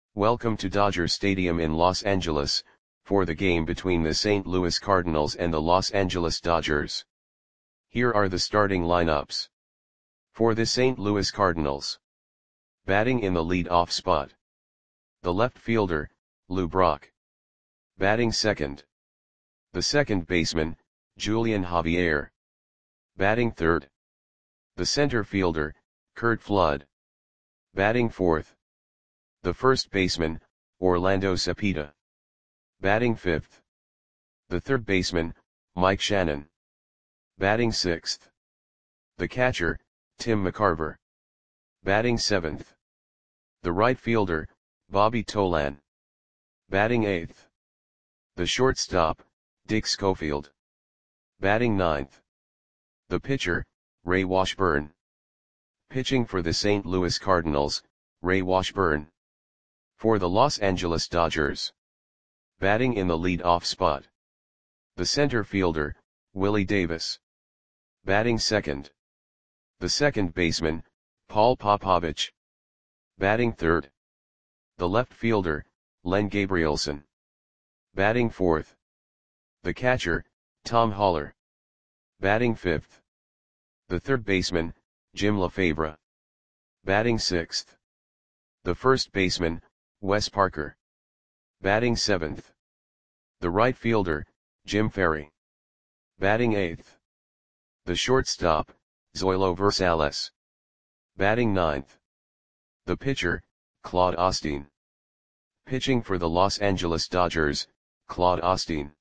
Welcome to Dodger Stadium in Los Angeles, for the game between the St. Louis Cardinals and the Los Angeles Dodgers. Here are the starting lineups. For the St. Louis Cardinals. Batting in the lead-off spot. The left fielder, Lou Brock. Batting second. The second baseman, Julian Javier. Batting third. The center fielder, Curt Flood. Batting fourth. The first baseman, Orlando Cepeda. Batting fifth. The third baseman, Mike Shannon. Batting sixth. The catcher, Tim McCarver. Batting seventh. The right fielder, Bobby Tolan. Batting eighth. The shortstop, Dick Schofield. Batting ninth. The pitcher, Ray Washburn. Pitching for the St. Louis Cardinals, Ray Washburn. For the Los Angeles Dodgers. Batting in the lead-off spot. The center fielder, Willie Davis. Batting second. The second baseman, Paul Popovich. Batting third. The left fielder, Len Gabrielson. Batting fourth. The catcher, Tom Haller. Batting fifth. The third baseman, Jim Lefebvre. Batting sixth. The first baseman, Wes Parker. Batting seventh. The right fielder, Jim Ferry. Batting eighth. The shortstop, Zoilo Versalles. Batting ninth. The pitcher, Claude Osteen. Pitching for the Los Angeles Dodgers, Claude Osteen.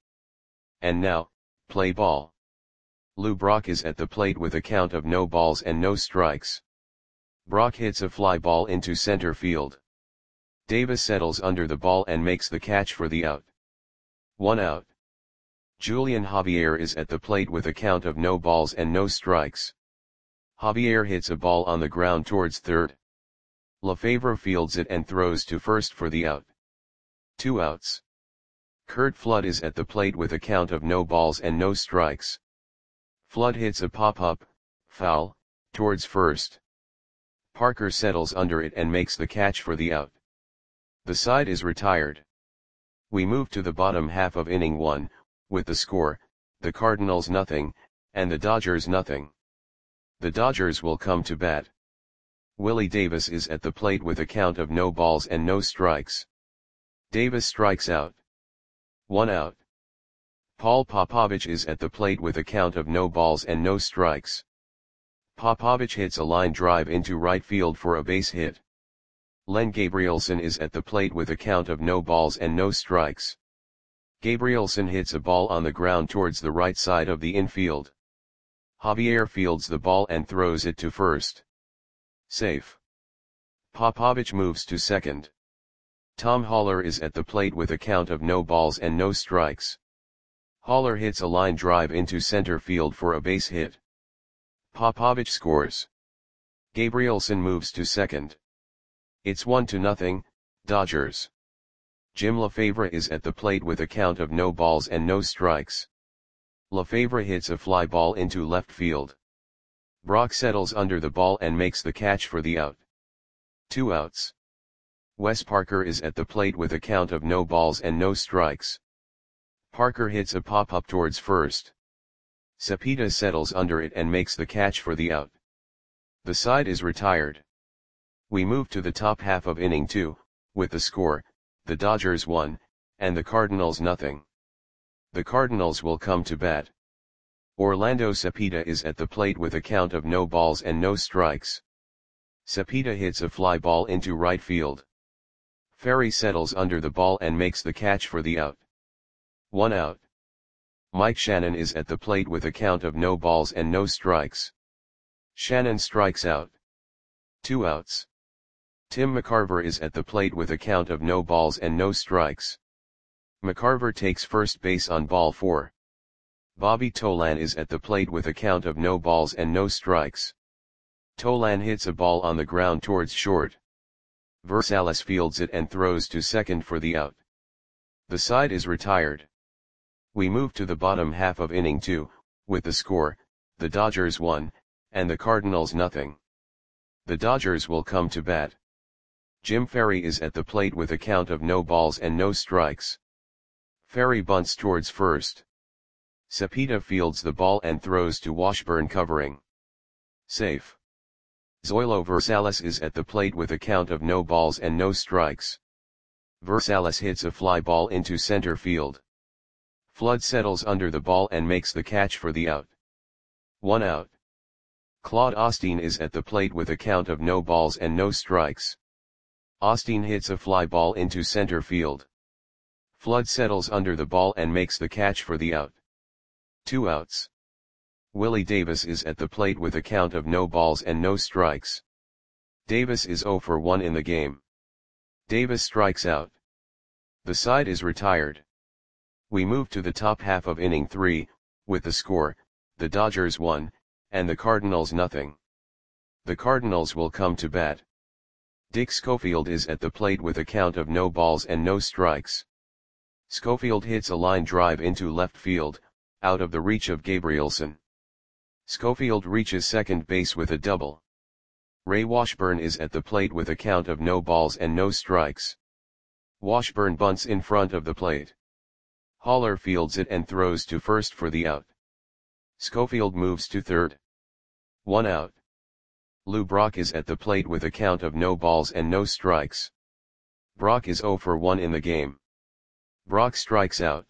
And now, play ball. Lou Brock is at the plate with a count of no balls and no strikes. Brock hits a fly ball into center field. Davis settles under the ball and makes the catch for the out. 1 out. Julian Javier is at the plate with a count of no balls and no strikes. Javier hits a ball on the ground towards third. Lefebvre fields it and throws to first for the out. 2 outs. Curt Flood is at the plate with a count of no balls and no strikes. Flood hits a pop-up, foul, towards first. Parker settles under it and makes the catch for the out. The side is retired. We move to the bottom half of inning 1, with the score, the Cardinals nothing, and the Dodgers nothing. The Dodgers will come to bat. Willie Davis is at the plate with a count of no balls and no strikes. Davis strikes out. 1 out. Paul Popovich is at the plate with a count of no balls and no strikes. Popovich hits a line drive into right field for a base hit. Len Gabrielson is at the plate with a count of no balls and no strikes. Gabrielson hits a ball on the ground towards the right side of the infield. Javier fields the ball and throws it to first. Safe. Popovich moves to second. Tom Haller is at the plate with a count of no balls and no strikes. Haller hits a line drive into center field for a base hit. Popovich scores. Gabrielson moves to second. It's 1-0, Dodgers. Jim Lefebvre is at the plate with a count of no balls and no strikes. Lefebvre hits a fly ball into left field. Brock settles under the ball and makes the catch for the out. 2 outs. Wes Parker is at the plate with a count of no balls and no strikes. Parker hits a pop-up towards first. Cepeda settles under it and makes the catch for the out. The side is retired. We move to the top half of inning 2, with the score, the Dodgers 1, and the Cardinals nothing. The Cardinals will come to bat. Orlando Cepeda is at the plate with a count of no balls and no strikes. Cepeda hits a fly ball into right field. Ferry settles under the ball and makes the catch for the out. 1 out. Mike Shannon is at the plate with a count of no balls and no strikes. Shannon strikes out. 2 outs. Tim McCarver is at the plate with a count of no balls and no strikes. McCarver takes first base on ball 4. Bobby Tolan is at the plate with a count of no balls and no strikes. Tolan hits a ball on the ground towards short. Versalles fields it and throws to second for the out. The side is retired. We move to the bottom half of inning 2, with the score, the Dodgers 1, and the Cardinals nothing. The Dodgers will come to bat. Jim Ferry is at the plate with a count of no balls and no strikes. Ferry bunts towards first. Cepeda fields the ball and throws to Washburn covering. Safe. Zoilo Versalles is at the plate with a count of no balls and no strikes. Versalles hits a fly ball into center field. Flood settles under the ball and makes the catch for the out. 1 out. Claude Osteen is at the plate with a count of no balls and no strikes. Osteen hits a fly ball into center field. Flood settles under the ball and makes the catch for the out. 2 outs. Willie Davis is at the plate with a count of no balls and no strikes. Davis is 0 for 1 in the game. Davis strikes out. The side is retired. We move to the top half of inning 3, with the score, the Dodgers 1, and the Cardinals nothing. The Cardinals will come to bat. Dick Schofield is at the plate with a count of no balls and no strikes. Schofield hits a line drive into left field, out of the reach of Gabrielson. Schofield reaches second base with a double. Ray Washburn is at the plate with a count of no balls and no strikes. Washburn bunts in front of the plate. Haller fields it and throws to first for the out. Schofield moves to third. 1 out. Lou Brock is at the plate with a count of no balls and no strikes. Brock is 0 for 1 in the game. Brock strikes out.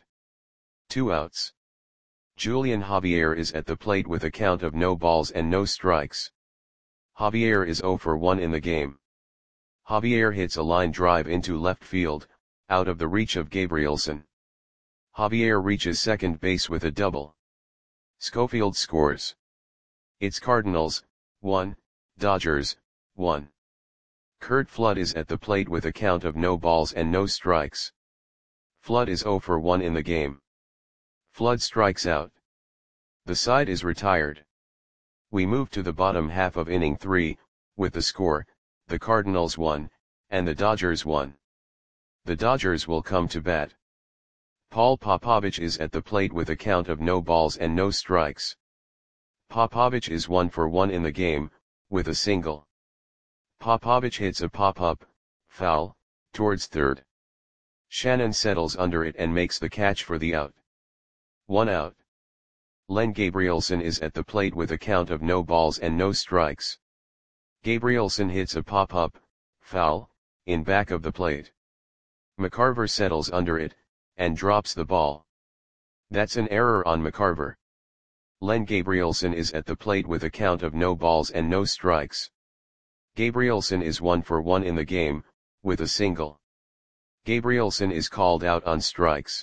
2 outs. Julian Javier is at the plate with a count of no balls and no strikes. Javier is 0 for 1 in the game. Javier hits a line drive into left field, out of the reach of Gabrielson. Javier reaches second base with a double. Schofield scores. It's Cardinals, 1, Dodgers, 1. Curt Flood is at the plate with a count of no balls and no strikes. Flood is 0 for 1 in the game. Flood strikes out. The side is retired. We move to the bottom half of inning 3, with the score, the Cardinals 1, and the Dodgers 1. The Dodgers will come to bat. Paul Popovich is at the plate with a count of no balls and no strikes. Popovich is 1 for 1 in the game, with a single. Popovich hits a pop-up, foul, towards third. Shannon settles under it and makes the catch for the out. 1 out. Len Gabrielson is at the plate with a count of no balls and no strikes. Gabrielson hits a pop-up, foul, in back of the plate. McCarver settles under it, and drops the ball. That's an error on McCarver. Len Gabrielson is at the plate with a count of no balls and no strikes. Gabrielson is 1 for 1 in the game, with a single. Gabrielson is called out on strikes.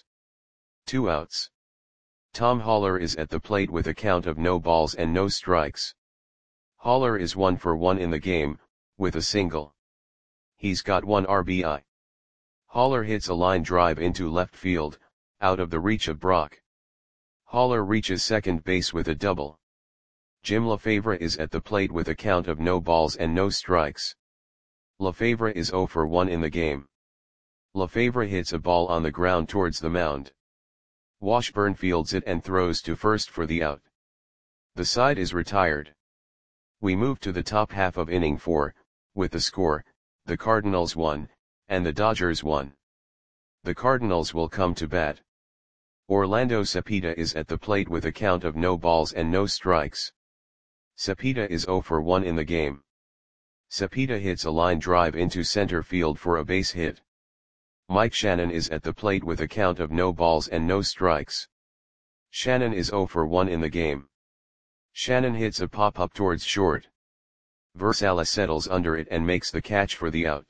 2 outs. Tom Haller is at the plate with a count of no balls and no strikes. Haller is 1 for 1 in the game, with a single. He's got 1 RBI. Haller hits a line drive into left field, out of the reach of Brock. Haller reaches second base with a double. Jim Lefebvre is at the plate with a count of no balls and no strikes. Lefebvre is 0 for 1 in the game. Lefebvre hits a ball on the ground towards the mound. Washburn fields it and throws to first for the out. The side is retired. We move to the top half of inning 4, with the score, the Cardinals 1, and the Dodgers 1. The Cardinals will come to bat. Orlando Cepeda is at the plate with a count of no balls and no strikes. Cepeda is 0 for 1 in the game. Cepeda hits a line drive into center field for a base hit. Mike Shannon is at the plate with a count of no balls and no strikes. Shannon is 0 for 1 in the game. Shannon hits a pop-up towards short. Versalles settles under it and makes the catch for the out.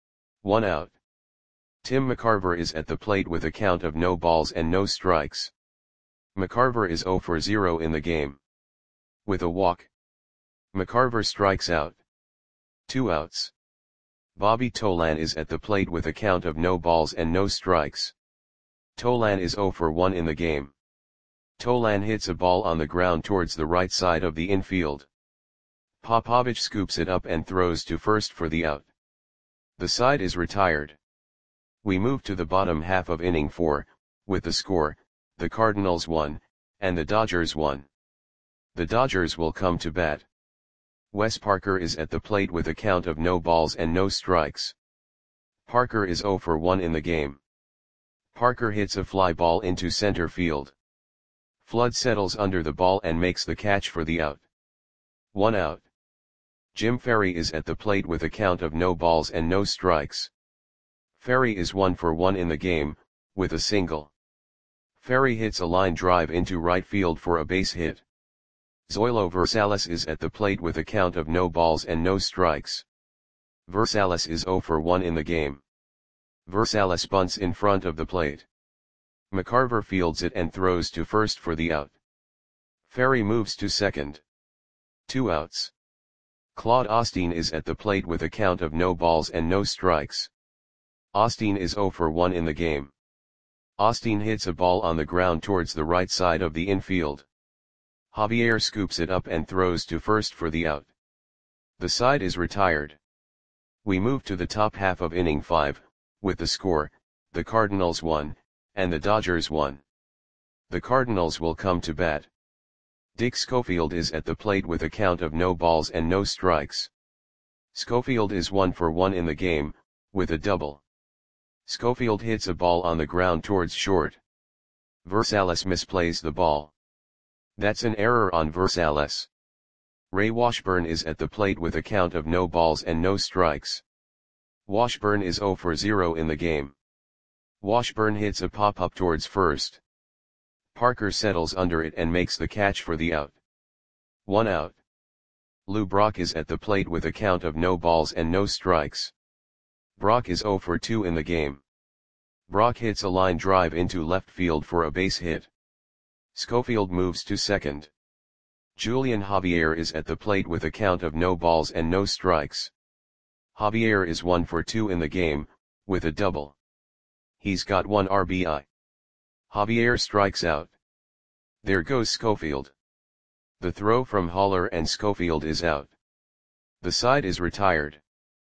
1 out. Tim McCarver is at the plate with a count of no balls and no strikes. McCarver is 0 for 0 in the game. With a walk. McCarver strikes out. 2 outs. Bobby Tolan is at the plate with a count of no balls and no strikes. Tolan is 0 for 1 in the game. Tolan hits a ball on the ground towards the right side of the infield. Popovich scoops it up and throws to first for the out. The side is retired. We move to the bottom half of inning 4, with the score, the Cardinals 1, and the Dodgers 1. The Dodgers will come to bat. Wes Parker is at the plate with a count of no balls and no strikes. Parker is 0 for 1 in the game. Parker hits a fly ball into center field. Flood settles under the ball and makes the catch for the out. 1 out. Jim Ferry is at the plate with a count of no balls and no strikes. Ferry is 1 for 1 in the game, with a single. Ferry hits a line drive into right field for a base hit. Zoilo Versalles is at the plate with a count of no balls and no strikes. Versalles is 0 for 1 in the game. Versalles bunts in front of the plate. McCarver fields it and throws to first for the out. Ferry moves to second. 2 outs. Claude Osteen is at the plate with a count of no balls and no strikes. Osteen is 0 for 1 in the game. Osteen hits a ball on the ground towards the right side of the infield. Javier scoops it up and throws to first for the out. The side is retired. We move to the top half of inning 5, with the score, the Cardinals 1, and the Dodgers 1. The Cardinals will come to bat. Dick Schofield is at the plate with a count of no balls and no strikes. Schofield is 1 for 1 in the game, with a double. Schofield hits a ball on the ground towards short. Versalles misplays the ball. That's an error on Versalles. Ray Washburn is at the plate with a count of no balls and no strikes. Washburn is 0 for 0 in the game. Washburn hits a pop-up towards first. Parker settles under it and makes the catch for the out. 1 out. Lou Brock is at the plate with a count of no balls and no strikes. Brock is 0 for 2 in the game. Brock hits a line drive into left field for a base hit. Schofield moves to second. Julian Javier is at the plate with a count of no balls and no strikes. Javier is 1 for 2 in the game, with a double. He's got 1 RBI. Javier strikes out. There goes Schofield. The throw from Haller and Schofield is out. The side is retired.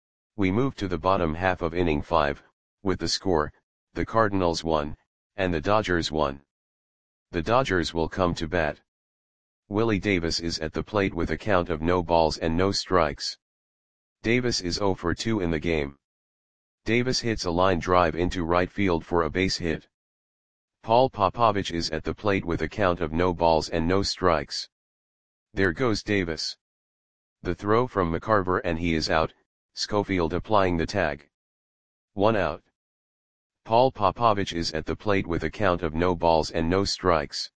We move to the bottom half of inning 5, with the score, the Cardinals 1, and the Dodgers 1. The Dodgers will come to bat. Willie Davis is at the plate with a count of no balls and no strikes. Davis is 0 for 2 in the game. Davis hits a line drive into right field for a base hit. Paul Popovich is at the plate with a count of no balls and no strikes. There goes Davis. The throw from McCarver and he is out, Schofield applying the tag. 1 out. Paul Popovich is at the plate with a count of no balls and no strikes.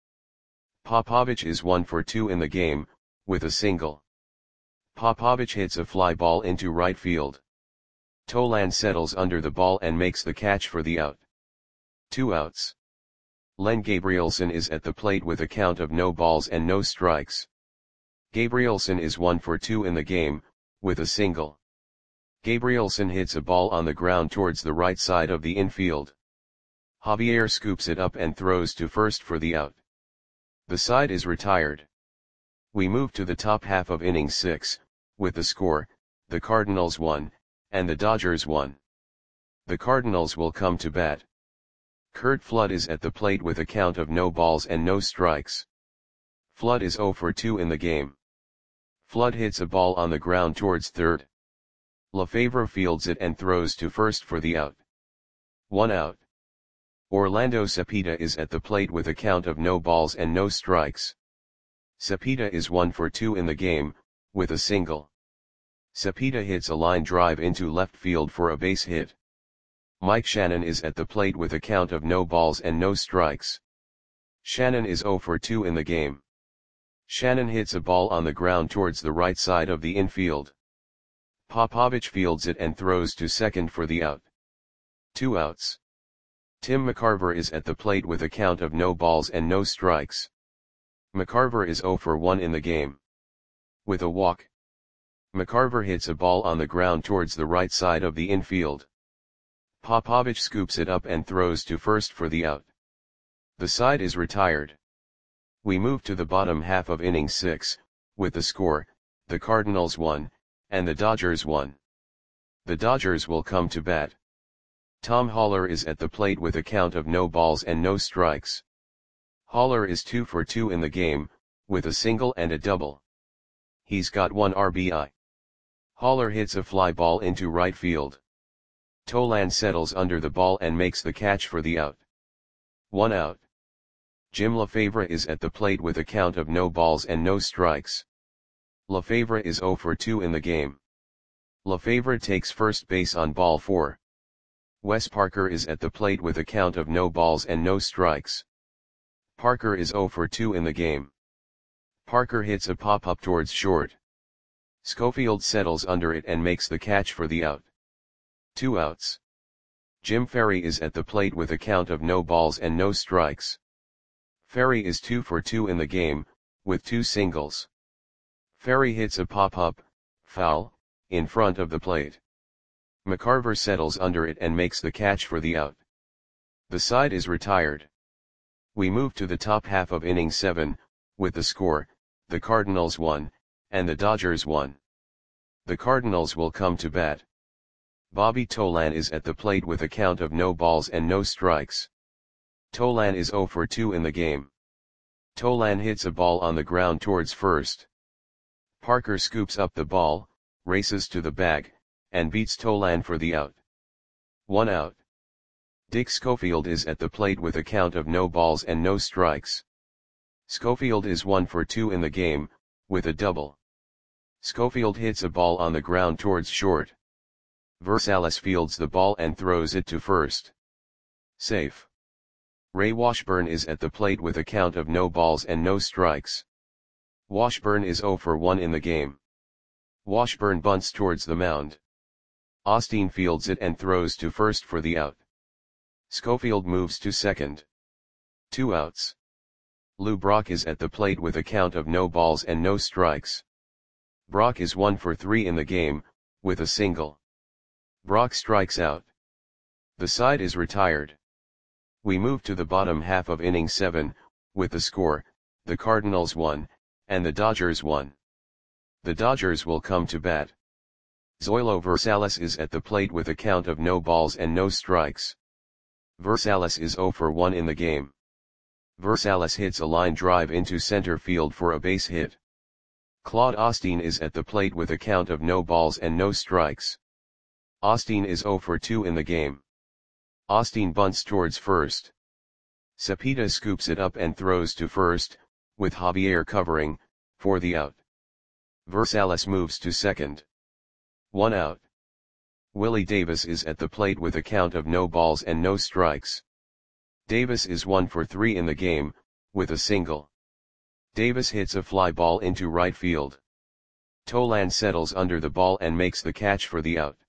Popovich is 1 for 2 in the game, with a single. Popovich hits a fly ball into right field. Tolan settles under the ball and makes the catch for the out. 2 outs. Len Gabrielson is at the plate with a count of no balls and no strikes. Gabrielson is 1 for 2 in the game, with a single. Gabrielson hits a ball on the ground towards the right side of the infield. Javier scoops it up and throws to first for the out. The side is retired. We move to the top half of inning 6, with the score, the Cardinals 1, and the Dodgers 1. The Cardinals will come to bat. Curt Flood is at the plate with a count of no balls and no strikes. Flood is 0 for 2 in the game. Flood hits a ball on the ground towards third. Lefevre fields it and throws to first for the out. 1 out. Orlando Cepeda is at the plate with a count of no balls and no strikes. Cepeda is 1 for 2 in the game, with a single. Cepeda hits a line drive into left field for a base hit. Mike Shannon is at the plate with a count of no balls and no strikes. Shannon is 0 for 2 in the game. Shannon hits a ball on the ground towards the right side of the infield. Popovich fields it and throws to second for the out. 2 outs. Tim McCarver is at the plate with a count of no balls and no strikes. McCarver is 0 for 1 in the game. With a walk. McCarver hits a ball on the ground towards the right side of the infield. Popovich scoops it up and throws to first for the out. The side is retired. We move to the bottom half of inning 6, with the score, the Cardinals 1, and the Dodgers 1. The Dodgers will come to bat. Tom Haller is at the plate with a count of no balls and no strikes. Haller is 2 for 2 in the game, with a single and a double. He's got 1 RBI. Haller hits a fly ball into right field. Tolan settles under the ball and makes the catch for the out. 1 out. Jim Lefevre is at the plate with a count of no balls and no strikes. Lefevre is 0 for 2 in the game. Lefevre takes first base on ball 4. Wes Parker is at the plate with a count of no balls and no strikes. Parker is 0 for 2 in the game. Parker hits a pop-up towards short. Schofield settles under it and makes the catch for the out. 2 outs. Jim Ferry is at the plate with a count of no balls and no strikes. Ferry is 2 for 2 in the game, with 2 singles. Ferry hits a pop-up, foul, in front of the plate. McCarver settles under it and makes the catch for the out. The side is retired. We move to the top half of inning 7, with the score, the Cardinals 1, and the Dodgers 1. The Cardinals will come to bat. Bobby Tolan is at the plate with a count of no balls and no strikes. Tolan is 0 for 2 in the game. Tolan hits a ball on the ground towards first. Parker scoops up the ball, races to the bag, and beats Tolan for the out. 1 out. Dick Schofield is at the plate with a count of no balls and no strikes. Schofield is 1 for 2 in the game, with a double. Schofield hits a ball on the ground towards short. Versalles fields the ball and throws it to first. Safe. Ray Washburn is at the plate with a count of no balls and no strikes. Washburn is 0 for 1 in the game. Washburn bunts towards the mound. Osteen fields it and throws to first for the out. Schofield moves to second. 2 outs. Lou Brock is at the plate with a count of no balls and no strikes. Brock is 1 for 3 in the game, with a single. Brock strikes out. The side is retired. We move to the bottom half of inning 7, with the score, the Cardinals 1, and the Dodgers 1. The Dodgers will come to bat. Zoilo Versalles is at the plate with a count of no balls and no strikes. Versalles is 0 for 1 in the game. Versalles hits a line drive into center field for a base hit. Claude Osteen is at the plate with a count of no balls and no strikes. Osteen is 0 for 2 in the game. Osteen bunts towards first. Cepeda scoops it up and throws to first, with Javier covering, for the out. Versalles moves to second. 1 out. Willie Davis is at the plate with a count of no balls and no strikes. Davis is 1 for 3 in the game, with a single. Davis hits a fly ball into right field. Tolan settles under the ball and makes the catch for the out.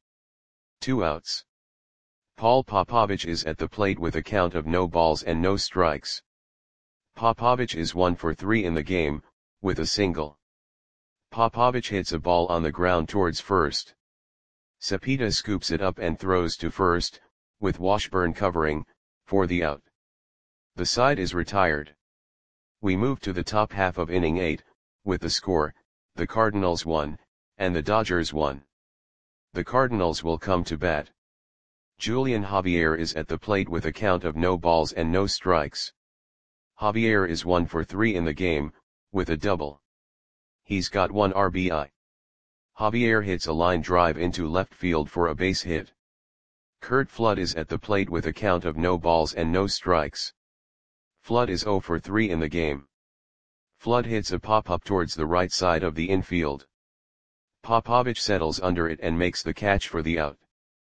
2 outs. Paul Popovich is at the plate with a count of no balls and no strikes. Popovich is 1 for 3 in the game, with a single. Popovich hits a ball on the ground towards first. Cepeda scoops it up and throws to first, with Washburn covering, for the out. The side is retired. We move to the top half of inning 8, with the score, the Cardinals 1, and the Dodgers 1. The Cardinals will come to bat. Julian Javier is at the plate with a count of no balls and no strikes. Javier is 1 for 3 in the game, with a double. He's got 1 RBI. Javier hits a line drive into left field for a base hit. Curt Flood is at the plate with a count of no balls and no strikes. Flood is 0 for 3 in the game. Flood hits a pop-up towards the right side of the infield. Popovich settles under it and makes the catch for the out.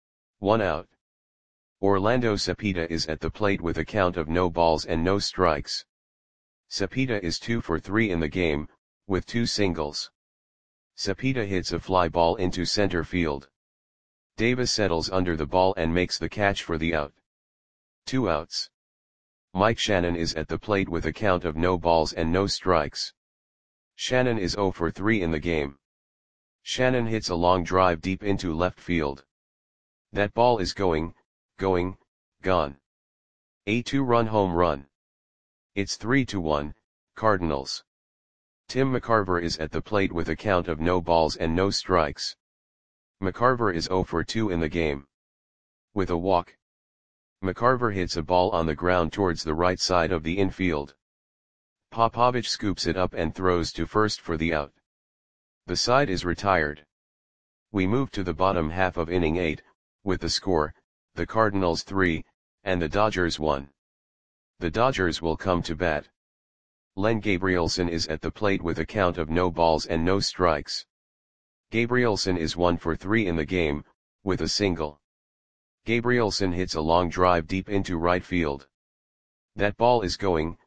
1 out. Orlando Cepeda is at the plate with a count of no balls and no strikes. Cepeda is 2 for 3 in the game, with 2 singles. Cepeda hits a fly ball into center field. Davis settles under the ball and makes the catch for the out. 2 outs. Mike Shannon is at the plate with a count of no balls and no strikes. Shannon is 0 for 3 in the game. Shannon hits a long drive deep into left field. That ball is gone. A 2-run home run. It's 3-1, Cardinals. Tim McCarver is at the plate with a count of no balls and no strikes. McCarver is 0 for 2 in the game. With a walk. McCarver hits a ball on the ground towards the right side of the infield. Popovich scoops it up and throws to first for the out. The side is retired. We move to the bottom half of inning 8, with the score, the Cardinals 3, and the Dodgers 1. The Dodgers will come to bat. Len Gabrielson is at the plate with a count of no balls and no strikes. Gabrielson is 1 for 3 in the game, with a single. Gabrielson hits a long drive deep into right field. That ball is gone.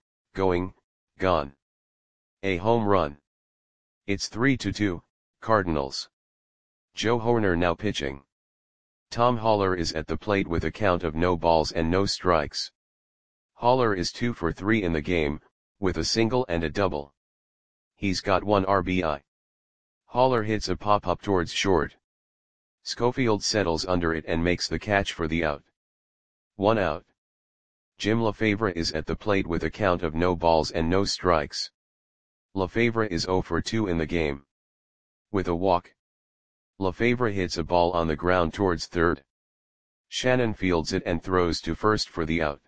A home run. It's 3-2, Cardinals. Joe Hoerner now pitching. Tom Haller is at the plate with a count of no balls and no strikes. Haller is 2 for 3 in the game, with a single and a double. He's got 1 RBI. Haller hits a pop-up towards short. Schofield settles under it and makes the catch for the out. 1 out. Jim Lefebvre is at the plate with a count of no balls and no strikes. Lefebvre is 0 for 2 in the game. With a walk. Lefebvre hits a ball on the ground towards third. Shannon fields it and throws to first for the out.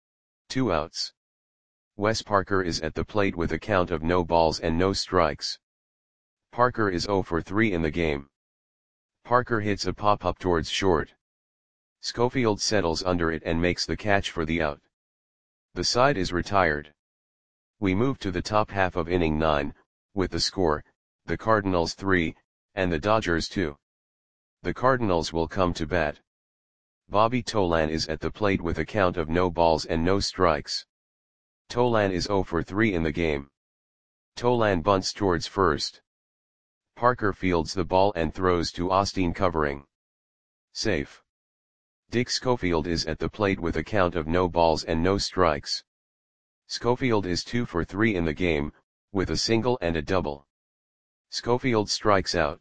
2 outs. Wes Parker is at the plate with a count of no balls and no strikes. Parker is 0 for 3 in the game. Parker hits a pop-up towards short. Schofield settles under it and makes the catch for the out. The side is retired. We move to the top half of inning 9, with the score, the Cardinals 3, and the Dodgers 2. The Cardinals will come to bat. Bobby Tolan is at the plate with a count of no balls and no strikes. Tolan is 0 for 3 in the game. Tolan bunts towards first. Parker fields the ball and throws to Austin covering. Safe. Dick Schofield is at the plate with a count of no balls and no strikes. Schofield is 2 for 3 in the game, with a single and a double. Schofield strikes out.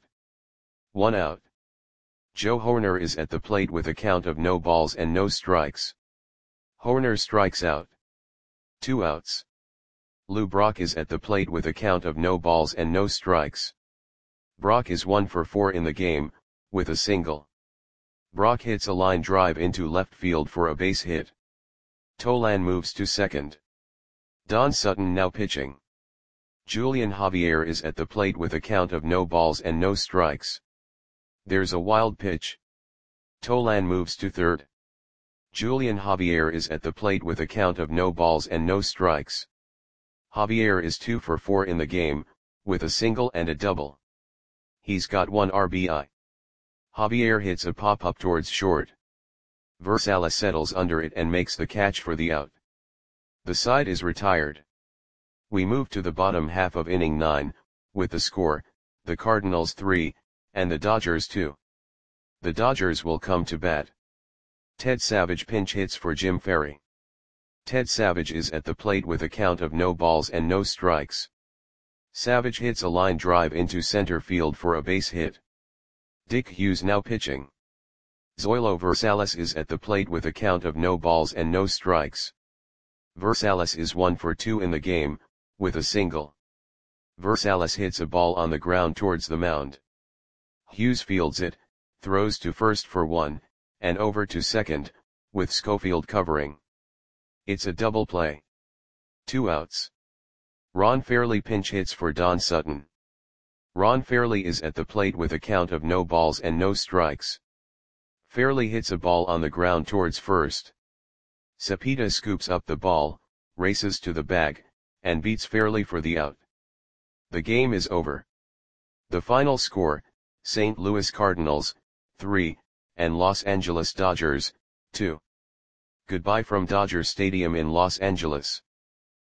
1 out. Joe Hoerner is at the plate with a count of no balls and no strikes. Hoerner strikes out. 2 outs. Lou Brock is at the plate with a count of no balls and no strikes. Brock is 1 for 4 in the game, with a single. Brock hits a line drive into left field for a base hit. Tolan moves to second. Don Sutton now pitching. Julian Javier is at the plate with a count of no balls and no strikes. There's a wild pitch. Tolan moves to third. Julian Javier is at the plate with a count of no balls and no strikes. Javier is 2 for 4 in the game, with a single and a double. He's got 1 RBI. Javier hits a pop-up towards short. Versala settles under it and makes the catch for the out. The side is retired. We move to the bottom half of inning 9, with the score, the Cardinals 3, and the Dodgers 2. The Dodgers will come to bat. Ted Savage pinch hits for Jim Ferry. Ted Savage is at the plate with a count of no balls and no strikes. Savage hits a line drive into center field for a base hit. Dick Hughes now pitching. Zoilo Versalles is at the plate with a count of no balls and no strikes. Versalles is 1 for 2 in the game, with a single. Versalles hits a ball on the ground towards the mound. Hughes fields it, throws to first for 1, and over to second, with Schofield covering. It's a double play. 2 outs. Ron Fairly pinch hits for Don Sutton. Ron Fairly is at the plate with a count of no balls and no strikes. Fairly hits a ball on the ground towards first. Cepeda scoops up the ball, races to the bag, and beats Fairly for the out. The game is over. The final score, St. Louis Cardinals, 3, and Los Angeles Dodgers, 2. Goodbye from Dodger Stadium in Los Angeles.